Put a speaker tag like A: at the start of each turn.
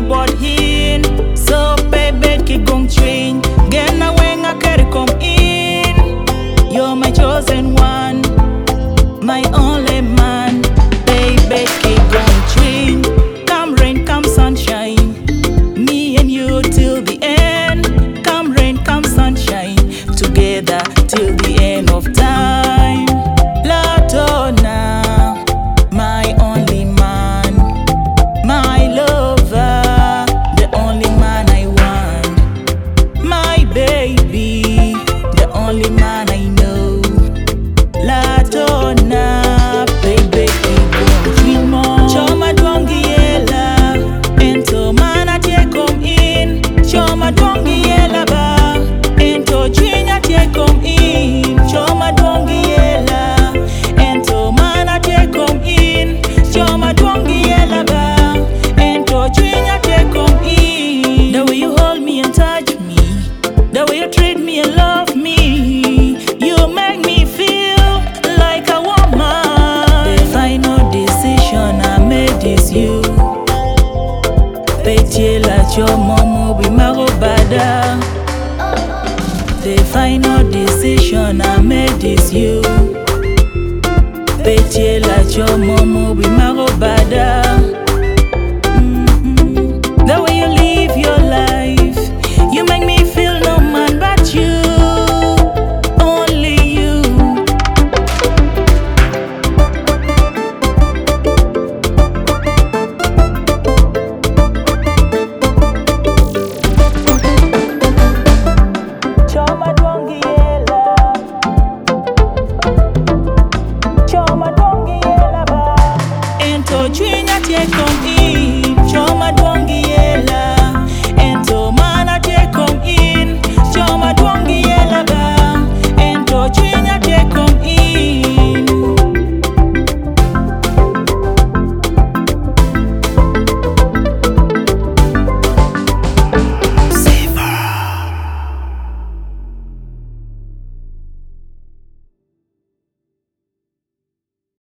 A: board in. So baby keep going train. Get na when I carry come in. You're my chosen one, my only man. Baby keep going train. Come rain, come sunshine, me and you till the end. Come rain, come sunshine, together till the end of time. Latona, my only man, my lover, the only man I want. My baby, the only man I know. Latona, baby, keep going dream on. Choma dwangiela, ento mana tie come in. Choma dwangiela ba, ento chinya tie come in. Choma dwangiela, ento mana tie come in. Choma dwangiela ba, ento chinya tie come in. The way you hold me and touch me, the way you treat me and love me, you make me feel like a woman. The final decision I made is you. Petier la chomo bi marobada. The final decision I made is you. Petier la chomo bi marobada.